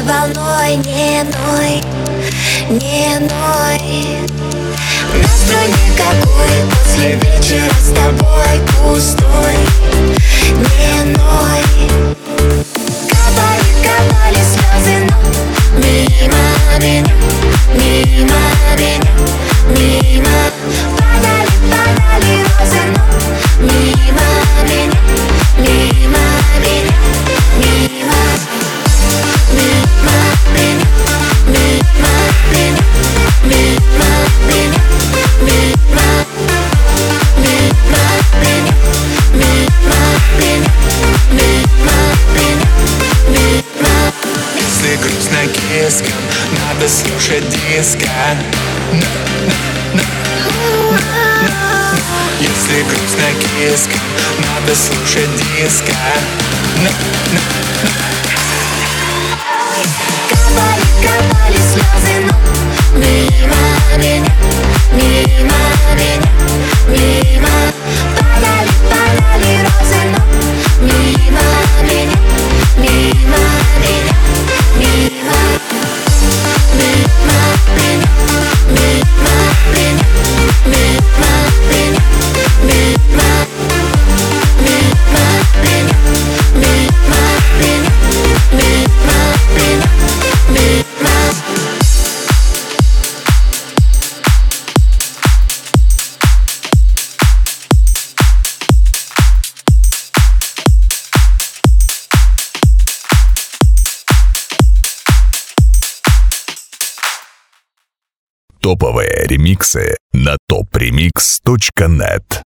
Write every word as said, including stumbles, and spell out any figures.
волной, не ной, не ной. Настрой никакой после вечера с тобой пустой, не ной. Капали, капали слезы, но мимо меня, мимо меня, мимо. Падали, падали розы, но мимо меня, мимо меня, мимо. Мимо меня, мимо меня, мимо меня, мимо. Мимо меня, мимо меня, мимо меня, мимо. Если грустно киска, надо слушать диско. Если грустно киска, надо слушать диско. Капали, капали слезы, но мимо меня, мимо меня, мимо. Падали, падали розы, но мимо меня, мимо меня, мимо. Мимо меня, мимо меня, мимо меня, мимо. Мимо меня, мимо меня, мимо меня, мимо. Топовые ремиксы на топ ремикс точка нет.